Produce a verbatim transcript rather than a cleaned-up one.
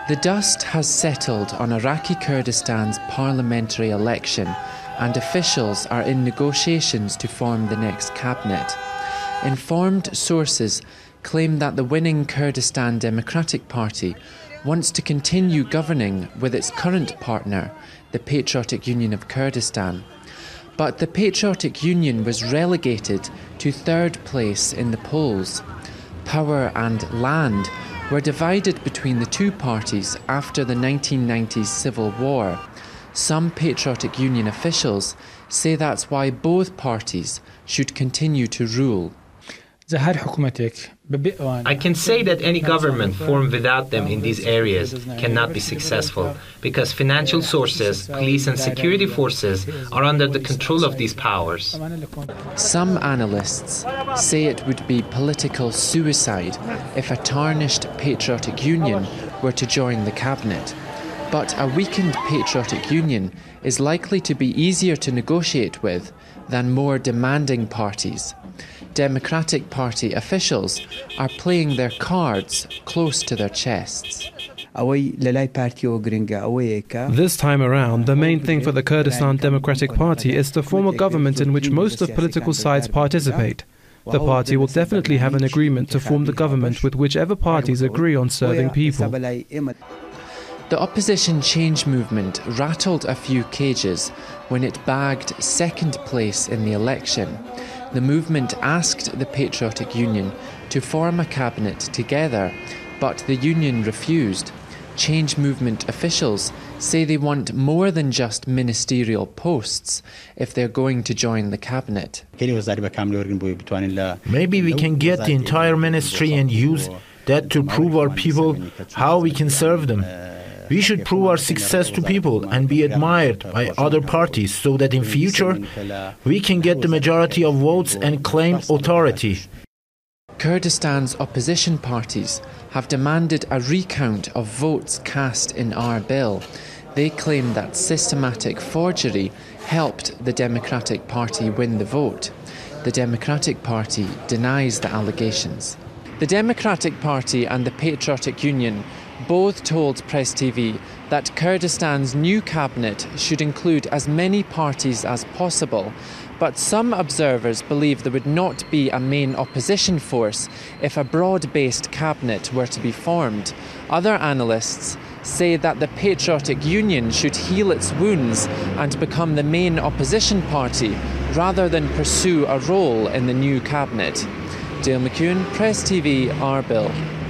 The dust has settled on Iraqi Kurdistan's parliamentary election, and officials are in negotiations to form the next cabinet. Informed sources claim that the winning Kurdistan Democratic Party wants to continue governing with its current partner, the Patriotic Union of Kurdistan. But the Patriotic Union was relegated to third place in the polls. Power and land were divided between the two parties after the nineteen nineties civil war. Some Patriotic Union officials say that's why both parties should continue to rule. I can say that any government formed without them in these areas cannot be successful because financial sources, police and security forces are under the control of these powers. Some analysts say it would be political suicide if a tarnished Patriotic Union were to join the cabinet. But a weakened Patriotic Union is likely to be easier to negotiate with than more demanding parties. Democratic Party officials are playing their cards close to their chests. This time around, the main thing for the Kurdistan Democratic Party is to form a government in which most of political sides participate. The party will definitely have an agreement to form the government with whichever parties agree on serving people. The opposition change movement rattled a few cages when it bagged second place in the election. The movement asked the Patriotic Union to form a cabinet together, but the union refused. Change movement officials say they want more than just ministerial posts if they're going to join the cabinet. Maybe we can get the entire ministry and use that to prove our people how we can serve them. We should prove our success to people and be admired by other parties so that in future we can get the majority of votes and claim authority. Kurdistan's opposition parties have demanded a recount of votes cast in Arbil. They claim that systematic forgery helped the Democratic Party win the vote. The Democratic Party denies the allegations. The Democratic Party and the Patriotic Union both told Press T V that Kurdistan's new cabinet should include as many parties as possible, but some observers believe there would not be a main opposition force if a broad-based cabinet were to be formed. Other analysts say that the Patriotic Union should heal its wounds and become the main opposition party rather than pursue a role in the new cabinet. Dale McEwen, Press T V, Arbil.